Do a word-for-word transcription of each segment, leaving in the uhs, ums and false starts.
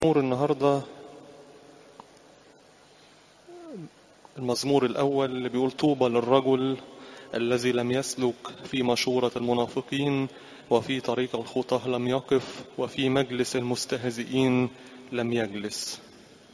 مزمور النهاردة المزمور الأول اللي بيقول طوبى للرجل الذي لم يسلك في مشورة المنافقين وفي طريق الخطى لم يقف وفي مجلس المستهزئين لم يجلس.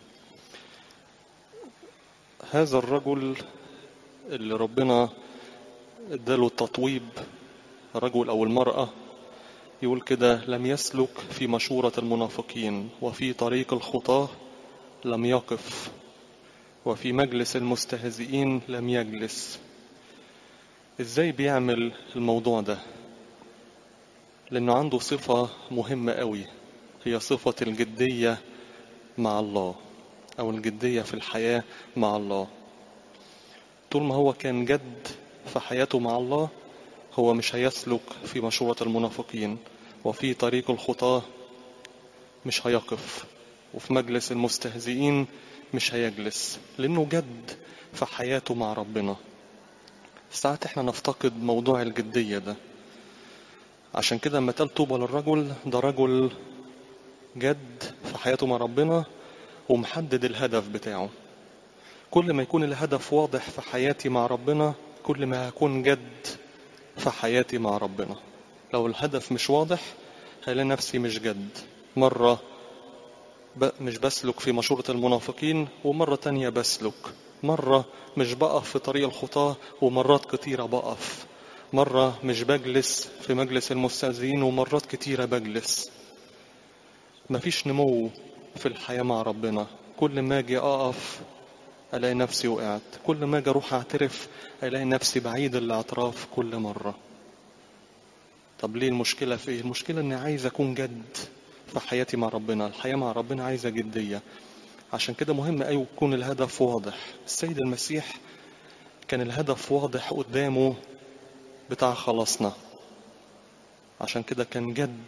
هذا الرجل اللي ربنا اداله التطويب، الرجل أو المرأة، يقول كده: لم يسلك في مشورة المنافقين وفي طريق الخطى لم يقف وفي مجلس المستهزئين لم يجلس. ازاي بيعمل الموضوع ده؟ لأنه عنده صفة مهمة قوي، هي صفة الجدية مع الله أو الجدية في الحياة مع الله. طول ما هو كان جد في حياته مع الله هو مش هيسلك في مشورة المنافقين، وفي طريق الخطاة مش هيقف، وفي مجلس المستهزئين مش هيجلس، لأنه جد في حياته مع ربنا. ساعات احنا نفتقد موضوع الجدية ده، عشان كده لما قال طوبى للرجل، ده رجل جد في حياته مع ربنا ومحدد الهدف بتاعه. كل ما يكون الهدف واضح في حياتي مع ربنا كل ما هكون جد في حياتي مع ربنا. لو الهدف مش واضح هلاقي نفسي مش جد، مرة ب... مش بسلك في مشورة المنافقين ومرة تانية بسلك، مرة مش بقف في طريق الخطاة ومرات كتيرة بقف، مرة مش بجلس في مجلس المستهزئين ومرات كتيرة بجلس. مفيش نمو في الحياة مع ربنا. كل ما اجي اقف الاقي نفسي وقعت، كل ما اجي اروح اعترف الاقي نفسي بعيد الاعتراف كل مرة. طب ليه؟ المشكلة في ايه؟ المشكلة اني عايز اكون جد في حياتي مع ربنا. الحياة مع ربنا عايزة جدية، عشان كده مهم أيوة يكون الهدف واضح. السيد المسيح كان الهدف واضح قدامه بتاع خلاصنا، عشان كده كان جد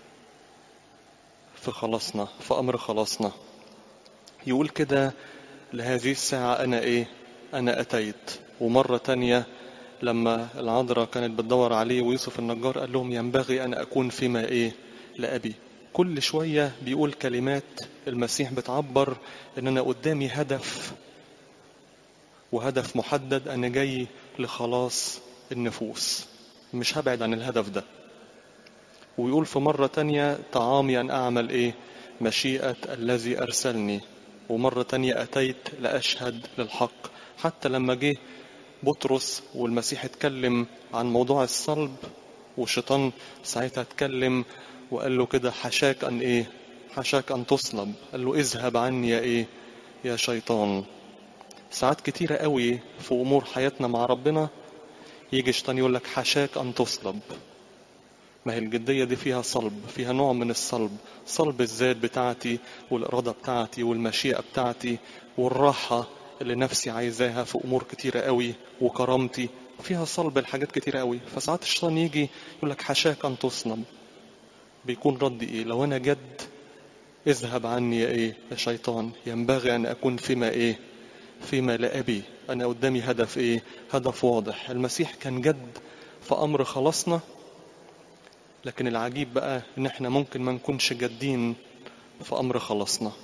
في خلاصنا، في أمر خلاصنا. يقول كده: لهذه الساعة أنا إيه؟ أنا أتيت. ومرة تانية لما العذراء كانت بتدور عليه ويوسف النجار قال لهم: ينبغي أن أكون فيما إيه؟ لأبي. كل شوية بيقول كلمات المسيح بتعبر إن أنا قدامي هدف، وهدف محدد، أنا جاي لخلاص النفوس، مش هبعد عن الهدف ده. ويقول في مرة تانية: طعامي أن أعمل إيه؟ مشيئة الذي أرسلني. ومرة تانية: أتيت لأشهد للحق. حتى لما جه بطرس والمسيح اتكلم عن موضوع الصلب، والشيطان ساعتها اتكلم وقال له كده: حشاك أن إيه؟ حشاك أن تصلب. قال له: اذهب عني يا إيه؟ يا شيطان. ساعات كتيرة قوي في أمور حياتنا مع ربنا يجي شيطان يقول لك: حشاك أن تصلب. ما هي الجدية دي فيها صلب، فيها نوع من الصلب، صلب الذات بتاعتي والإرادة بتاعتي والمشيئة بتاعتي والراحة اللي نفسي عايزاها في أمور كتيرة قوي وكرامتي، فيها صلب الحاجات كتيرة قوي. فساعات الشيطان يجي يقول لك: حشاك أن تصلب. بيكون ردي إيه لو أنا جد؟ اذهب عني يا إيه؟ يا شيطان. ينبغي أن أكون فيما إيه؟ فيما لأبي. أنا قدامي هدف إيه؟ هدف واضح. المسيح كان جد في أمر خلاصنا، لكن العجيب بقى إن إحنا ممكن ما نكونش جادين في أمر خلاصنا.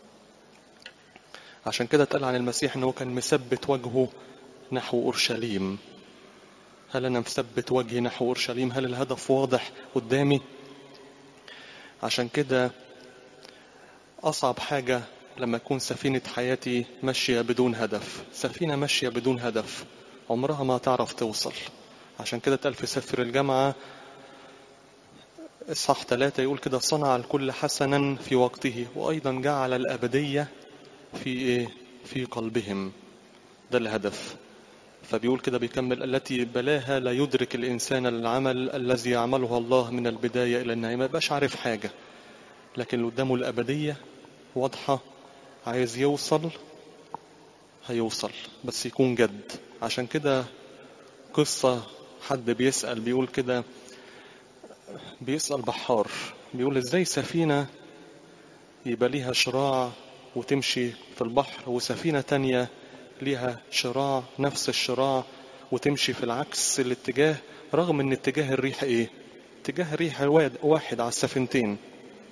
عشان كده اتقال عن المسيح إنه كان مثبت وجهه نحو أورشليم. هل أنا مثبت وجهي نحو أورشليم؟ هل الهدف واضح قدامي؟ عشان كده أصعب حاجة لما يكون سفينة حياتي ماشية بدون هدف. سفينة ماشية بدون هدف عمرها ما تعرف توصل. عشان كده اتقال في سفر الجامعة إصحاح ثلاثة يقول كده: صنع الكل حسنا في وقته وأيضا جعل الأبدية في إيه؟ في قلبهم. ده الهدف. فبيقول كده بيكمل: التي بلاها لا يدرك الإنسان العمل الذي يعمله الله من البداية إلى النهاية. ما بقاش عارف حاجة، لكن قدامه الأبدية واضحة، عايز يوصل هيوصل، بس يكون جد. عشان كده قصة حد بيسأل بيقول كده، بيسأل بحار بيقول: ازاي سفينة يبقى ليها شراع وتمشي في البحر، وسفينة تانية ليها شراع نفس الشراع وتمشي في العكس الاتجاه، رغم ان اتجاه الريح ايه؟ اتجاه الريح واحد على السفينتين.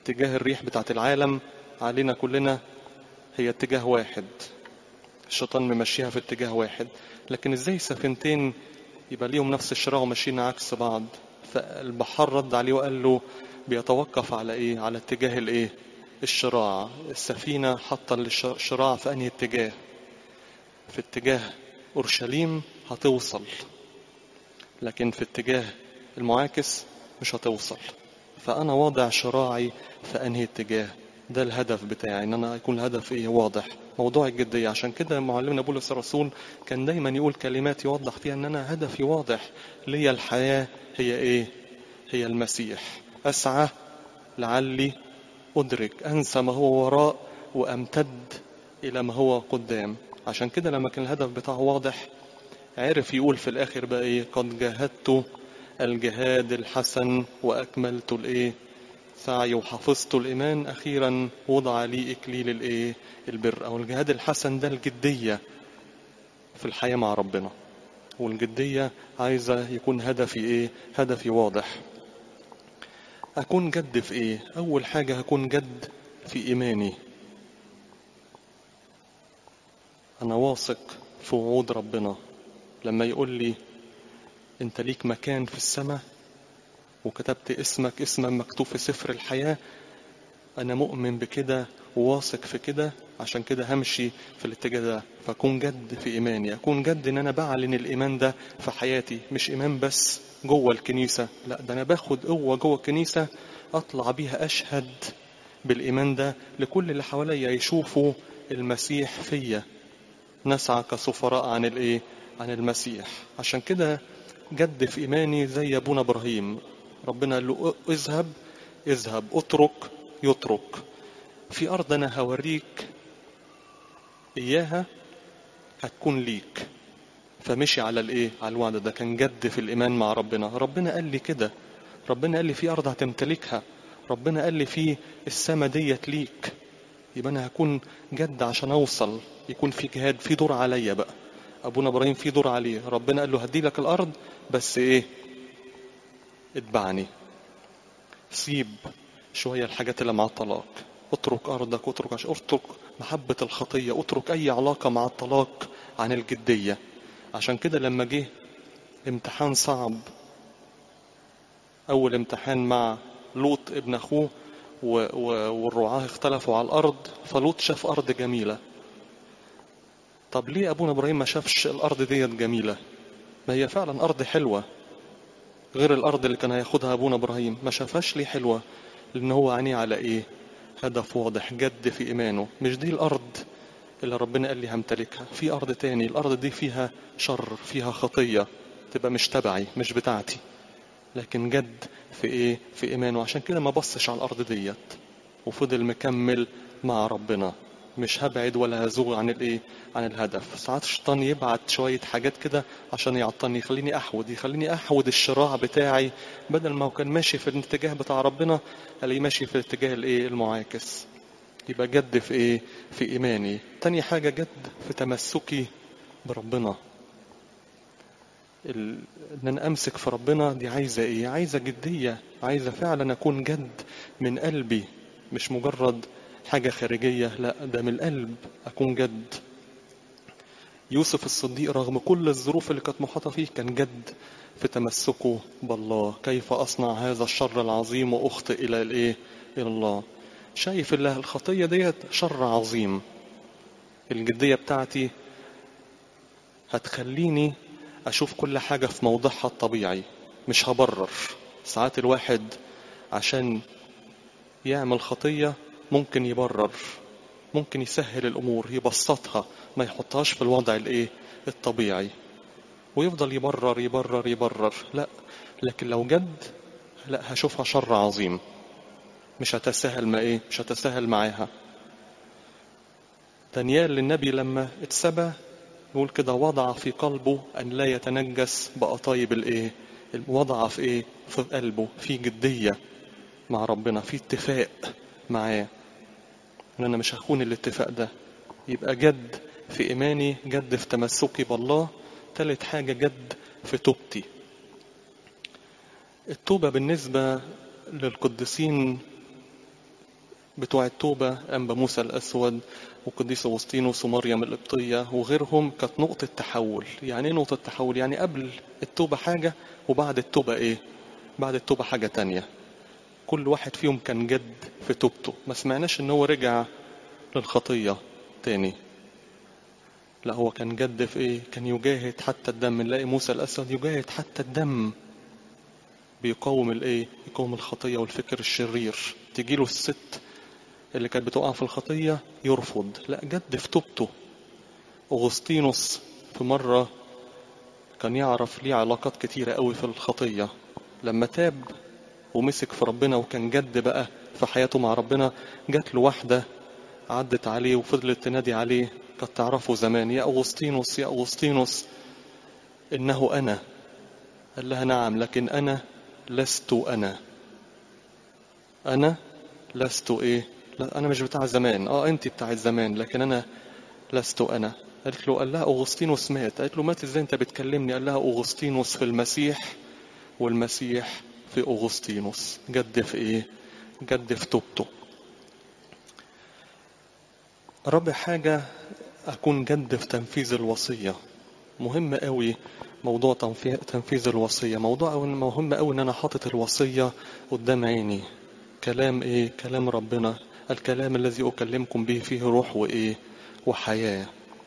اتجاه الريح بتاعت العالم علينا كلنا هي اتجاه واحد، الشيطان ممشيها في اتجاه واحد. لكن ازاي سفينتين يبقى ليهم نفس الشراع وماشيين عكس بعض؟ فالبحار رد عليه وقال له بيتوقف على ايه؟ على اتجاه الايه؟ الشراع. السفينة حاطة الشراع في انهي اتجاه؟ في اتجاه اورشليم هتوصل، لكن في اتجاه المعاكس مش هتوصل. فانا واضع شراعي في انهي اتجاه؟ ده الهدف بتاعي، ان انا يكون الهدف ايه؟ واضح. موضوع الجدية. عشان كده معلمنا بولس الرسول كان دايما يقول كلمات يوضح فيها ان انا هدفي واضح. لي الحياة هي ايه؟ هي المسيح. اسعى لعلي ادرك، انسى ما هو وراء وامتد الى ما هو قدام. عشان كده لما كان الهدف بتاعه واضح عرف يقول في الاخر بقى ايه؟ قد جاهدت الجهاد الحسن واكملت الايه؟ سعي وحفظت الإيمان، أخيرا وضع لي إكليل الإيه؟ البر. أو الجهاد الحسن ده الجدية في الحياة مع ربنا. والجدية عايزة يكون هدفي إيه؟ هدفي واضح. أكون جد في إيه؟ أول حاجة هكون جد في إيماني. أنا واثق في وعود ربنا لما يقول لي أنت ليك مكان في السماء وكتبت اسمك اسما مكتوب في سفر الحياة. أنا مؤمن بكده وواثق في كده، عشان كده همشي في الاتجاه ده. فأكون جد في إيماني، أكون جد إن أنا بعلن الإيمان ده في حياتي. مش إيمان بس جوه الكنيسة، لا، ده أنا باخد قوة جوه الكنيسة أطلع بيها أشهد بالإيمان ده لكل اللي حواليا، يشوفوا المسيح فيا. نسعى كسفراء عن الإيه؟ عن المسيح. عشان كده جد في إيماني زي أبونا إبراهيم. ربنا قال له اذهب اذهب اترك يترك في أرض أنا هوريك إياها هتكون ليك. فمشي على الإيه؟ على الوعد ده. كان جد في الإيمان مع ربنا. ربنا قال لي كده، ربنا قال لي في أرض هتمتلكها، ربنا قال لي في السما ديت ليك. يبقى أنا هكون جد عشان أوصل. يكون في جهاد، في دور عليا بقى. أبونا إبراهيم في دور عليه. ربنا قال له هدي لك الأرض بس إيه؟ اتبعني. سيب شوية الحاجات اللي معطلاك. اترك أرضك، اترك عشان اترك محبة الخطية، اترك أي علاقة مع الطلاق عن الجدية. عشان كده لما جه امتحان صعب، أول امتحان مع لوط ابن أخوه والرعاة اختلفوا على الأرض، فلوط شاف أرض جميلة. طب ليه أبونا إبراهيم ما شافش الأرض ديت جميلة؟ ما هي فعلا أرض حلوة غير الأرض اللي كان هياخدها أبونا إبراهيم. ما شافهاش ليه حلوة؟ لأن هو عينيه على إيه؟ هدف واضح، جد في إيمانه. مش دي الأرض اللي ربنا قال لي همتلكها، في أرض تاني. الأرض دي فيها شر، فيها خطية، تبقى مش تبعي، مش بتاعتي. لكن جد في إيه؟ في إيمانه. عشان كده ما بصش على الأرض ديت وفضل مكمل مع ربنا. مش هبعد ولا هزوغ عن الإيه؟ عن الهدف. ساعات الشيطان يبعت شوية حاجات كده عشان يعطني، يخليني أحود يخليني أحود الشراع بتاعي. بدل ما هو كان ماشي في الاتجاه بتاع ربنا ألاقيه ماشي في الاتجاه الإيه؟ المعاكس. يبقى جد في ايه؟ في ايماني. تاني حاجة جد في تمسكي بربنا. ال... ان انا امسك في ربنا دي عايزة ايه؟ عايزة جدية، عايزة فعلا اكون جد من قلبي، مش مجرد حاجة خارجية، لا، ده من القلب اكون جد. يوسف الصديق رغم كل الظروف اللي كانت محاطة فيه كان جد في تمسكه بالله. كيف اصنع هذا الشر العظيم واخطئ الى الايه؟ الى الله. شايف الله الخطية ديت شر عظيم. الجدية بتاعتي هتخليني أشوف كل حاجة في موضعها الطبيعي، مش هبرر. ساعات الواحد عشان يعمل خطية ممكن يبرر، ممكن يسهل الأمور، يبسطها، ما يحطهاش في الوضع الإيه؟ الطبيعي، ويفضل يبرر يبرر يبرر. لا، لكن لو جد، لا، هشوفها شر عظيم، مش هتساهل ما إيه؟ مش هتساهل معاها. دانيال للنبي لما اتسبى يقول كده وضع في قلبه أن لا يتنجس بقطايب الإيه؟ وضع في إيه؟ في قلبه في جدية مع ربنا، في اتفاق معاه أن أنا مش هخون الاتفاق ده. يبقى جد في إيماني، جد في تمسكي بالله. ثالث حاجة جد في توبتي. التوبة بالنسبة للقديسين بتوع التوبة أنبا موسى الأسود وقديس أغسطينوس ومريم القبطية وغيرهم كانت نقطة تحول. يعني ايه نقطة تحول؟ يعني قبل التوبة حاجة وبعد التوبة ايه؟ بعد التوبة حاجة تانية. كل واحد فيهم كان جد في توبته، ما سمعناش ان هو رجع للخطية تاني، لا هو كان جد في ايه؟ كان يجاهد حتى الدم. نلاقي موسى الأسود يجاهد حتى الدم، بيقاوم الايه؟ يقاوم الخطية والفكر الشرير. تجيله الست اللي كانت بتقع في الخطية يرفض، لا جد في توبته. أغسطينوس في مرة كان يعرف ليه علاقات كتيرة قوي في الخطية، لما تاب ومسك في ربنا وكان جد بقى في حياته مع ربنا، جات له واحدة عدت عليه وفضلت تنادي عليه، كانت تعرفه زمان، يا أغسطينوس يا أغسطينوس إنه أنا. قال لها نعم، لكن أنا لست أنا. أنا لست إيه؟ لا أنا مش بتاع زمان. آه أنت بتاع الزمان، لكن أنا لست أنا. قالت له، قال لها أغسطينوس مات. قالت له مات إزاي أنت بتكلمني؟ قال لها أغسطينوس في المسيح والمسيح في أغسطينوس. جد في إيه؟ جد في توبته. رابع حاجة، أكون جد في تنفيذ الوصية. مهم قوي موضوع تنفيذ الوصية. موضوع مهم قوي إن أنا حاطط الوصية قدام عيني. كلام إيه؟ كلام ربنا، الكلام الذي أكلمكم به فيه روح وإيه؟ وحياة.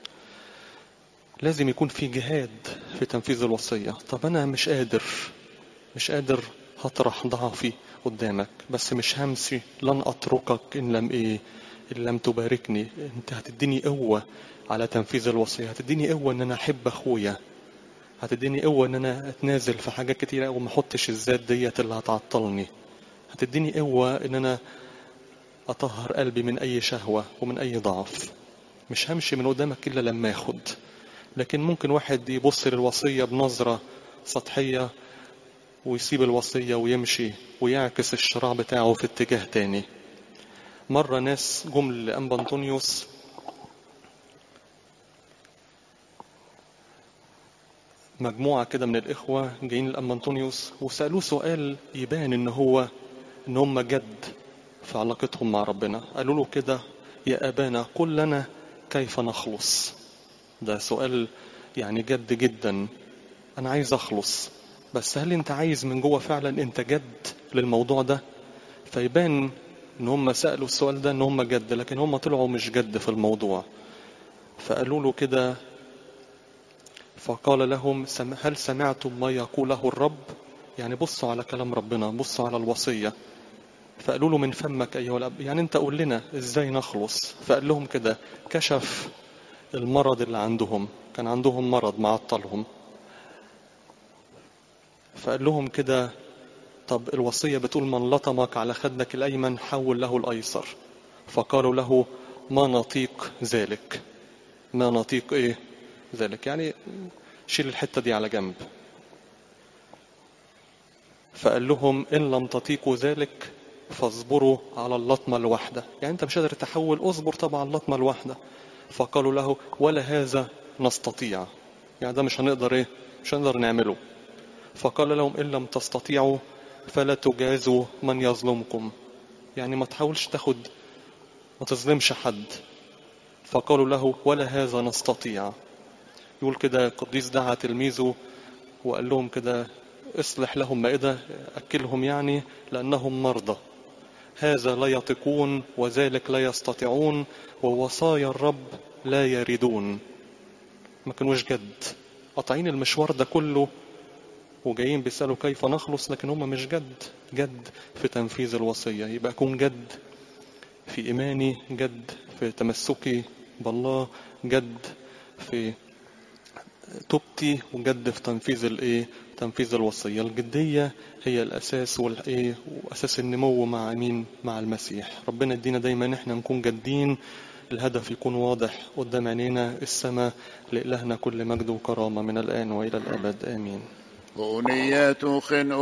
لازم يكون في جهاد في تنفيذ الوصية. طب أنا مش قادر مش قادر هطرح ضعفي قدامك، بس مش همشي، لن أتركك إن لم إيه؟ إن لم تباركني. أنت هتديني قوة على تنفيذ الوصية، هتديني قوة إن أنا أحب أخويا، هتديني قوة إن أنا أتنازل في حاجات كتيرة وما أحطش الذات ديت اللي هتعطلني، هتديني قوة إن أنا أطهر قلبي من أي شهوة ومن أي ضعف. مش همشي من قدامك إلا لما أخد. لكن ممكن واحد يبص للوصية بنظرة سطحية ويسيب الوصية ويمشي ويعكس الشراع بتاعه في اتجاه تاني. مرة ناس جم لأنبا أنطونيوس، مجموعة كده من الإخوة جايين لأنبا أنطونيوس وسألوه سؤال يبان إن هو إن هم جد في علاقتهم مع ربنا. قالوا له كده، يا أبانا قل لنا كيف نخلص. ده سؤال يعني جد جدا. أنا عايز أخلص، بس هل أنت عايز من جوه فعلا أنت جد للموضوع ده؟ فيبان إن هم سألوا السؤال ده إن هم جد، لكن هم طلعوا مش جد في الموضوع. فقالوا له كده، فقال لهم هل سمعتم ما يقوله الرب؟ يعني بصوا على كلام ربنا، بصوا على الوصية. فقالوا له من فمك أيها الأب، يعني أنت قول لنا إزاي نخلص. فقال لهم كده، كشف المرض اللي عندهم، كان عندهم مرض معطلهم. فقال لهم كده، طب الوصية بتقول من لطمك على خدك الأيمن حول له الأيسر. فقالوا له ما نطيق ذلك. ما نطيق إيه ذلك؟ يعني شيل الحتة دي على جنب. فقال لهم إن لم تطيقوا ذلك فاصبروا على اللطمة الواحدة. يعني أنت مش قادر تحول، أصبر طبعا اللطمة الواحدة. فقالوا له ولا هذا نستطيع، يعني ده مش هنقدر إيه؟ مش هنقدر نعمله. فقال لهم إن لم تستطيعوا فلا تجازوا من يظلمكم، يعني ما تحاولش تاخد، ما تظلمش حد. فقالوا له ولا هذا نستطيع. يقول كده القديس دعا تلميذه وقال لهم كده، اصلح لهم مائدة، أكلهم يعني لأنهم مرضى. هذا لا يطيقون وذلك لا يستطيعون ووصايا الرب لا يردون. ما كانوش جد، قاطعين المشوار ده كله وجايين بيسألوا كيف نخلص، لكن هم مش جد جد في تنفيذ الوصية. يبقى أكون جد في إيماني، جد في تمسكي بالله، جد في توبتي، وجد في تنفيذ الايه؟ تنفيذ الوصية. الجدية هي الأساس والايه؟ وأساس النمو مع مين؟ مع المسيح. ربنا يدينا دايما احنا نكون جادين، الهدف يكون واضح قدام عينينا، السماء. لإلهنا كل مجد وكرامة من الآن وإلى الأبد آمين.